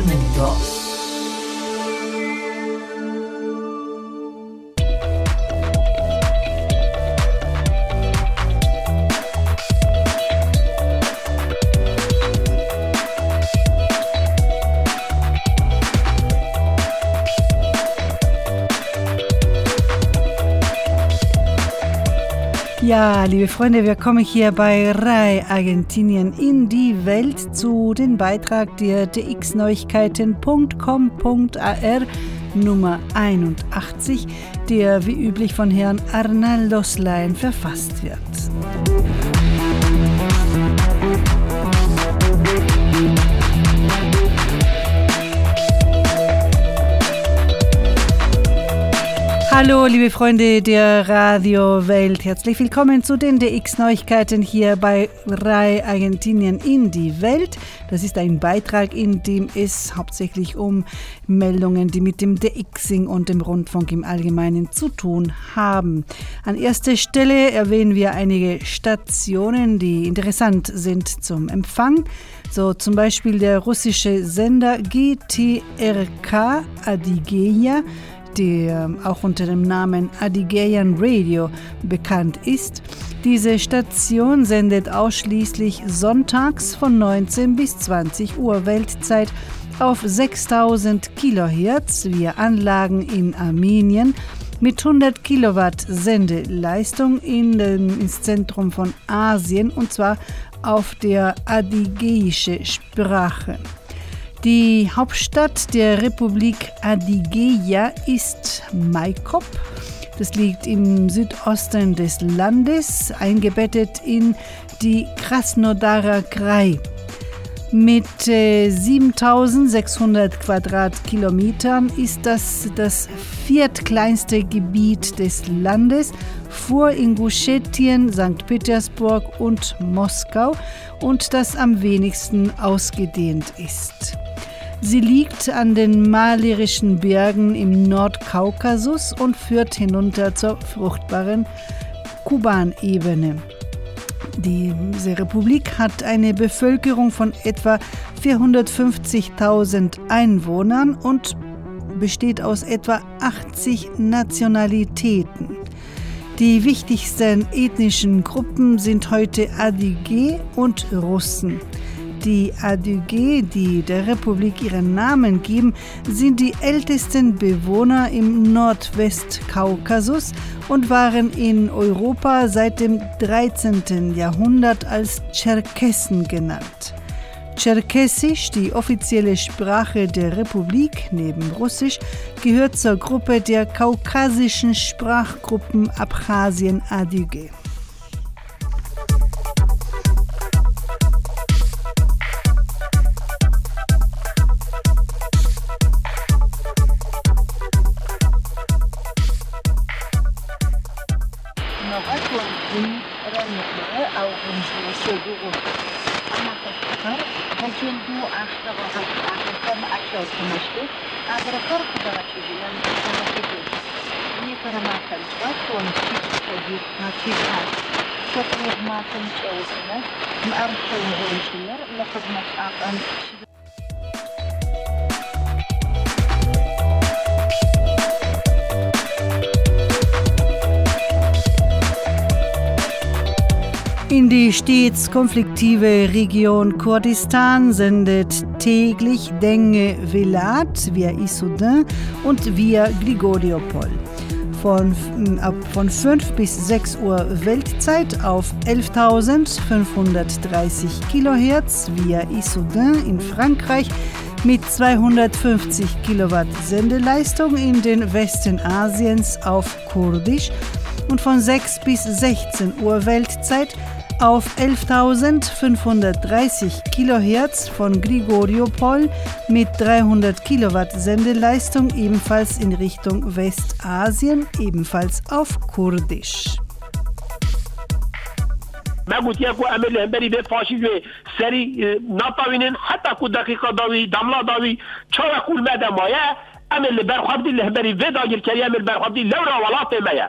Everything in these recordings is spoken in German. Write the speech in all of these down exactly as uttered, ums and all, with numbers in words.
Mundo. Ja, liebe Freunde, wir kommen hier bei R A I Argentinien in die Welt zu dem Beitrag der d x neuigkeiten punkt com punkt a r Nummer einundachtzig, der wie üblich von Herrn Arnaldo Slane verfasst wird. Hallo, liebe Freunde der Radiowelt, herzlich willkommen zu den D X-Neuigkeiten hier bei R A I Argentinien in die Welt. Das ist ein Beitrag, in dem es hauptsächlich um Meldungen, die mit dem DXing und dem Rundfunk im Allgemeinen zu tun haben. An erster Stelle erwähnen wir einige Stationen, die interessant sind zum Empfang. So zum Beispiel der russische Sender G T R K Adygea, der auch unter dem Namen Adygean Radio bekannt ist. Diese Station sendet ausschließlich sonntags von neunzehn bis zwanzig Uhr Weltzeit auf sechstausend Kilohertz via Anlagen in Armenien mit hundert Kilowatt Sendeleistung in den, ins Zentrum von Asien, und zwar auf der adygeische Sprache. Die Hauptstadt der Republik Adygea ist Maikop. Das liegt im Südosten des Landes, eingebettet in die Krasnodara Krai. Mit äh, siebentausendsechshundert Quadratkilometern ist das das viertkleinste Gebiet des Landes vor Ingushetien, Sankt Petersburg und Moskau und das am wenigsten ausgedehnt ist. Sie liegt an den malerischen Bergen im Nordkaukasus und führt hinunter zur fruchtbaren Kuban-Ebene. Diese Republik hat eine Bevölkerung von etwa vierhundertfünfzigtausend Einwohnern und besteht aus etwa achtzig Nationalitäten. Die wichtigsten ethnischen Gruppen sind heute Adyge und Russen. Die Adyge, die der Republik ihren Namen geben, sind die ältesten Bewohner im Nordwestkaukasus und waren in Europa seit dem dreizehnten Jahrhundert als Tscherkessen genannt. Tscherkessisch, die offizielle Sprache der Republik neben Russisch, gehört zur Gruppe der kaukasischen Sprachgruppen Abchasien-Adyge. In die stets konfliktive Region Kurdistan sendet täglich Denge Velat via Issoudun und via Grigoriopol. Von, ab, von fünf bis sechs Uhr Weltzeit auf elftausendfünfhundertdreißig Kilohertz via Issoudun in Frankreich mit zweihundertfünfzig Kilowatt Sendeleistung in den Westen Asiens auf Kurdisch und von sechs bis sechzehn Uhr Weltzeit auf elftausendfünfhundertdreißig Kilohertz von Grigoriopol mit dreihundert Kilowatt Sendeleistung ebenfalls in Richtung Westasien, ebenfalls auf Kurdisch. ما قلت يا كو أمل هنبري بيت فاشي جوي سري نطاوينين حتى كو دقيقة داوي دملا داوي شو يقول ماذا مايا أمل برخبدي اللي هنبري في داجل كريم البرخبدي لورا ولاطي مايا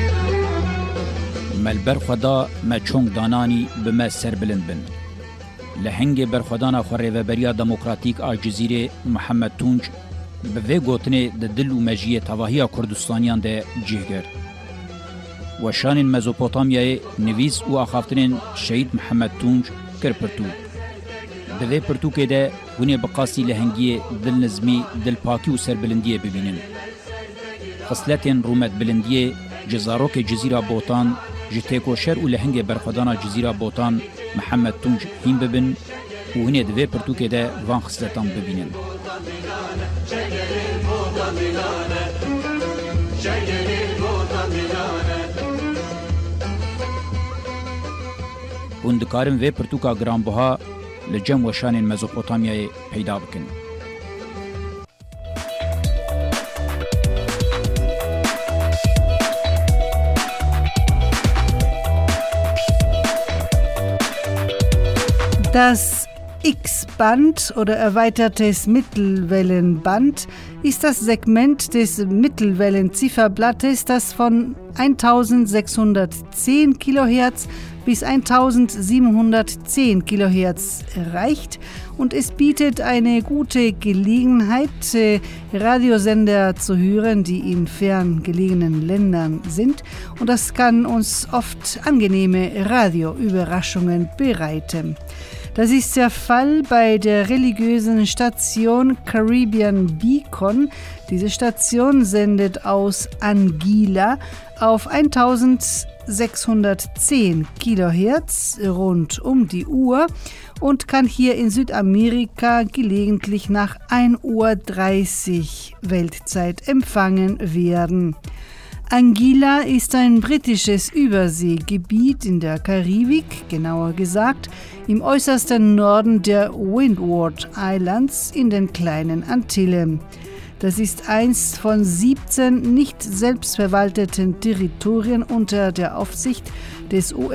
ملبر خدا ما چونگ دانانی به ما سر بلند بن لهنگ برخودانا خوریوبریا دموکراتیک آ جزیره محمد تونج به وی گوتنه ده دل و مجیه تواهی کردستانیان ده جهگر. و شان مزوپوتامیای نویس و آخافترین شهید محمد تونج کر پرتو. ده وی پرتو که ده هونه بقاسی لهنگی دل نظمی دل پاکی و سربلندیه ببینن. خصلتین رومت بلندیه جزاروک جزیره بوتان جتیکو شر و لهنگ برخودانا جزیره بوتان محمد تونج هیم ببین و هونه ده وی پرتو که ده وان خصلتان ببینن. هون دکارن وی پرتوکا گرانبها لجم و شان مزوپوتامیای پیدا بکن. Das X-Band oder erweitertes Mittelwellenband ist das Segment des Mittelwellenzifferblattes, das von eintausendsechshundertzehn Kilohertz bis eintausendsiebenhundertzehn Kilohertz erreicht und es bietet eine gute Gelegenheit, Radiosender zu hören, die in fern gelegenen Ländern sind, und das kann uns oft angenehme Radioüberraschungen bereiten. Das ist der Fall bei der religiösen Station Caribbean Beacon. Diese Station sendet aus Anguilla auf eintausendsechshundertzehn Kilohertz rund um die Uhr und kann hier in Südamerika gelegentlich nach ein Uhr dreißig Weltzeit empfangen werden. Anguilla ist ein britisches Überseegebiet in der Karibik, genauer gesagt im äußersten Norden der Windward Islands in den kleinen Antillen. Das ist eins von siebzehn nicht selbstverwalteten Territorien unter der Aufsicht des U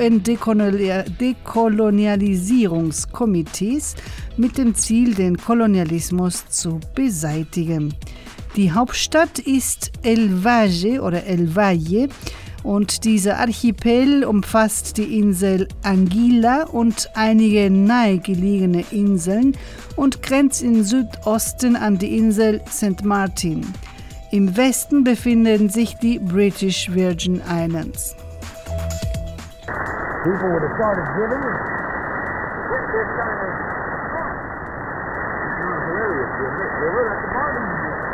N-Dekolonialisierungskomitees mit dem Ziel, den Kolonialismus zu beseitigen. Die Hauptstadt ist El Valle oder El Valle und dieser Archipel umfasst die Insel Anguilla und einige nahegelegene Inseln und grenzt im Südosten an die Insel Saint Martin. Im Westen befinden sich die British Virgin Islands. People would have started giving and this kind of hilarious, they were at the bottom.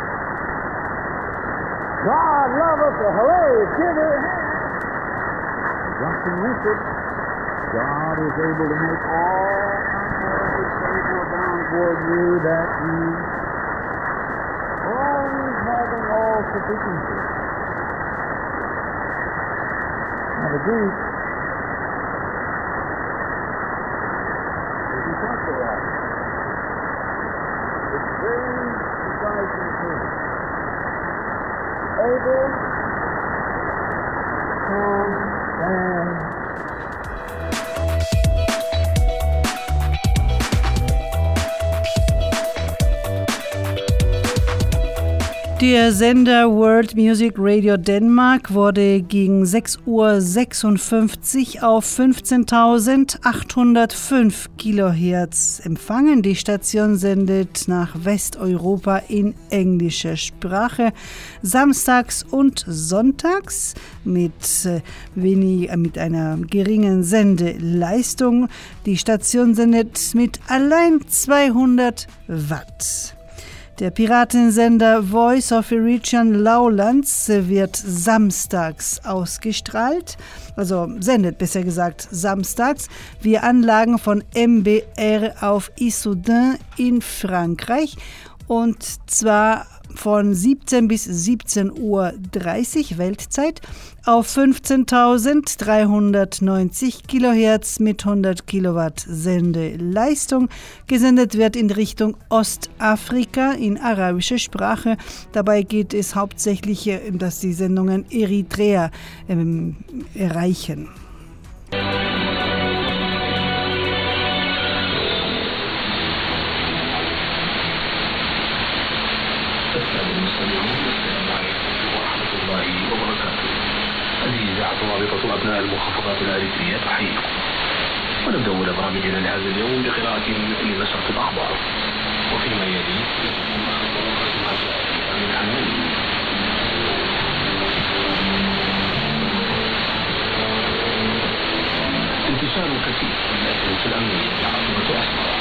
God loveth a hilarious giver. Justin Winston, God is able to make all things favorable down toward you that you always having all sufficiency. Now the Greek, if you talk to that, it's very precise and clear. Able, can, and Der Sender World Music Radio Denmark wurde gegen sechs Uhr sechsundfünfzig auf fünfzehntausendachthundertfünf Kilohertz empfangen. Die Station sendet nach Westeuropa in englischer Sprache samstags und sonntags mit, äh, wenig, äh, mit einer geringen Sendeleistung. Die Station sendet mit allein zweihundert Watt. Der Piratensender Voice of Eritrean Lowlands wird samstags ausgestrahlt, also sendet besser gesagt samstags, via Anlagen von M B R auf Issoudun in Frankreich, und zwar von siebzehn bis siebzehn Uhr dreißig Weltzeit auf fünfzehntausenddreihundertneunzig Kilohertz mit hundert Kilowatt Sendeleistung. Gesendet wird in Richtung Ostafrika in arabischer Sprache. Dabei geht es hauptsächlich, dass die Sendungen Eritrea ähm, erreichen. رابطة أبناء المخفضات الأريترية تحييكم. ونبدأ أولى برامجنا لهذا اليوم بقراءة لنشرة الأخبار وفيما يلي ما جاء فيها من عناوين. انتشار كثير من الأجهزة الأمنية في عاصمة أسمرة.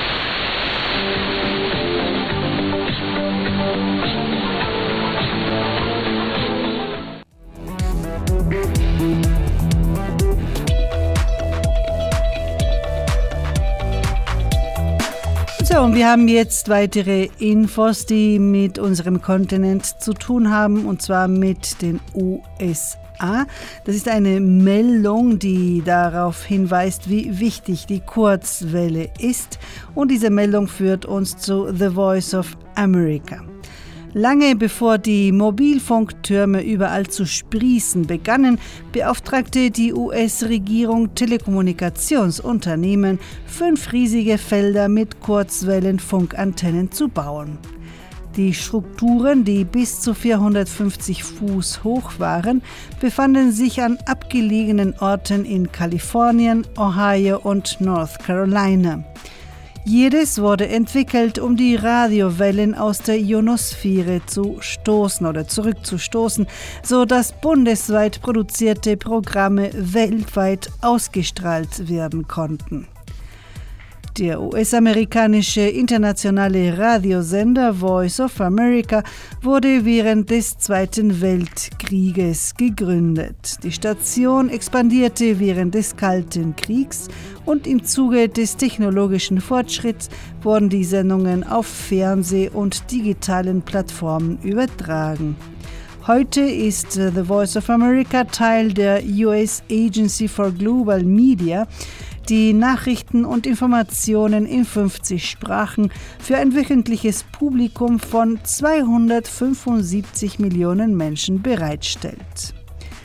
So, und wir haben jetzt weitere Infos, die mit unserem Kontinent zu tun haben, und zwar mit den U S A. Das ist eine Meldung, die darauf hinweist, wie wichtig die Kurzwelle ist. Und diese Meldung führt uns zu The Voice of America. Lange bevor die Mobilfunktürme überall zu sprießen begannen, beauftragte die U S-Regierung Telekommunikationsunternehmen, fünf riesige Felder mit Kurzwellenfunkantennen zu bauen. Die Strukturen, die bis zu vierhundertfünfzig Fuß hoch waren, befanden sich an abgelegenen Orten in Kalifornien, Ohio und North Carolina. Jedes wurde entwickelt, um die Radiowellen aus der Ionosphäre zu stoßen oder zurückzustoßen, sodass bundesweit produzierte Programme weltweit ausgestrahlt werden konnten. Der U S-amerikanische internationale Radiosender Voice of America wurde während des Zweiten Weltkrieges gegründet. Die Station expandierte während des Kalten Kriegs und im Zuge des technologischen Fortschritts wurden die Sendungen auf Fernseh- und digitalen Plattformen übertragen. Heute ist The Voice of America Teil der U S Agency for Global Media, die Nachrichten und Informationen in fünfzig Sprachen für ein wöchentliches Publikum von zweihundertfünfundsiebzig Millionen Menschen bereitstellt.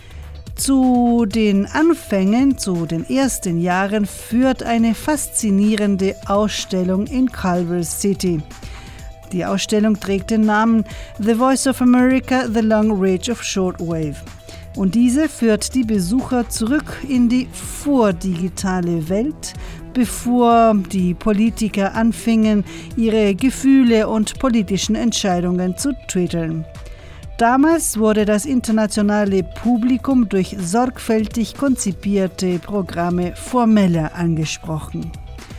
Zu den Anfängen, zu den ersten Jahren, führt eine faszinierende Ausstellung in Culver City. Die Ausstellung trägt den Namen The Voice of America, The Long Reach of Shortwave. Und diese führt die Besucher zurück in die vordigitale Welt, bevor die Politiker anfingen, ihre Gefühle und politischen Entscheidungen zu twittern. Damals wurde das internationale Publikum durch sorgfältig konzipierte Programme formeller angesprochen.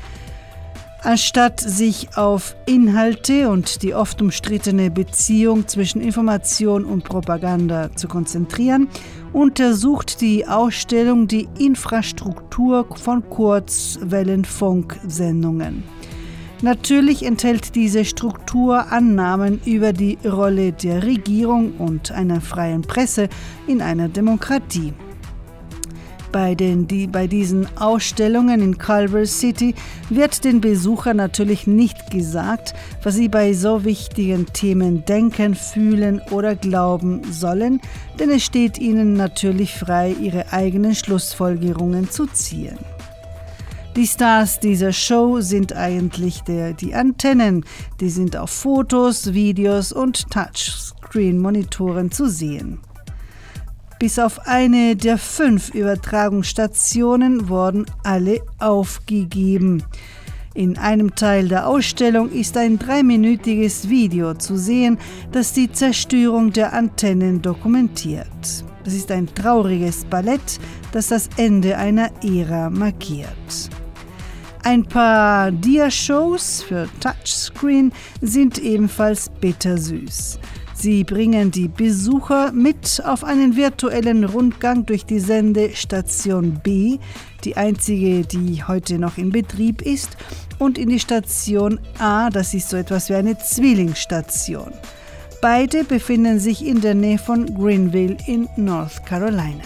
Anstatt sich auf Inhalte und die oft umstrittene Beziehung zwischen Information und Propaganda zu konzentrieren, untersucht die Ausstellung die Infrastruktur von Kurzwellenfunksendungen. Natürlich enthält diese Struktur Annahmen über die Rolle der Regierung und einer freien Presse in einer Demokratie. Bei, den, die, bei diesen Ausstellungen in Culver City wird den Besuchern natürlich nicht gesagt, was sie bei so wichtigen Themen denken, fühlen oder glauben sollen, denn es steht ihnen natürlich frei, ihre eigenen Schlussfolgerungen zu ziehen. Die Stars dieser Show sind eigentlich der, die Antennen, die sind auf Fotos, Videos und Touchscreen-Monitoren zu sehen. Bis auf eine der fünf Übertragungsstationen wurden alle aufgegeben. In einem Teil der Ausstellung ist ein dreiminütiges Video zu sehen, das die Zerstörung der Antennen dokumentiert. Das ist ein trauriges Ballett, das das Ende einer Ära markiert. Ein paar Dia-Shows für Touchscreen sind ebenfalls bittersüß. Sie bringen die Besucher mit auf einen virtuellen Rundgang durch die Sendestation B, die einzige, die heute noch in Betrieb ist, und in die Station A, das ist so etwas wie eine Zwillingsstation. Beide befinden sich in der Nähe von Greenville in North Carolina.